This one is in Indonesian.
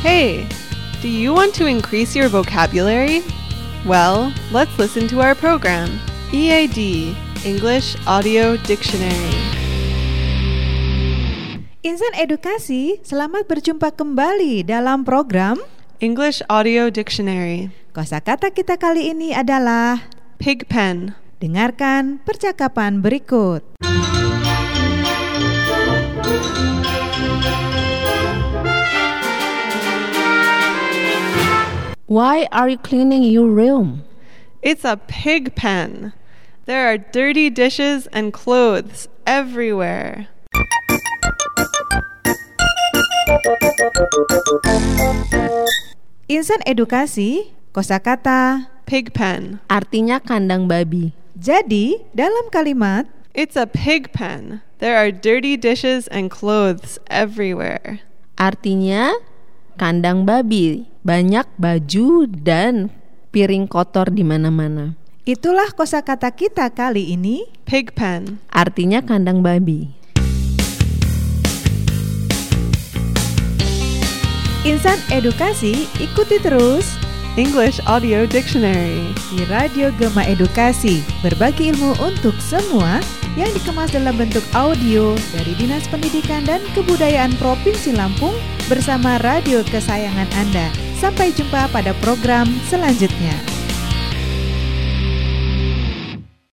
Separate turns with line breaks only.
Hey, do you want to increase your vocabulary? Well, let's listen to our program, EAD, English Audio Dictionary.
Insan Edukasi, selamat berjumpa kembali dalam program
English Audio Dictionary.
Kosakata kita kali ini adalah
Pigpen.
dengarkan percakapan berikut.
Why are you cleaning your room?
It's a pig pen. There are dirty dishes and clothes everywhere.
Insan Edukasi, kosakata
Pigpen.
Artinya kandang babi.
jadi dalam kalimat
It's a pig pen. There are dirty dishes and clothes everywhere.
Artinya kandang babi. Banyak baju dan piring kotor di mana-mana.
itulah kosakata kita kali ini.
Pigpen.
Artinya kandang babi.
Insan Edukasi, ikuti terus
English Audio Dictionary.
di Radio Gema Edukasi, berbagi ilmu untuk semua yang dikemas dalam bentuk audio dari Dinas Pendidikan dan Kebudayaan Provinsi Lampung bersama radio kesayangan Anda. Sampai jumpa pada program selanjutnya.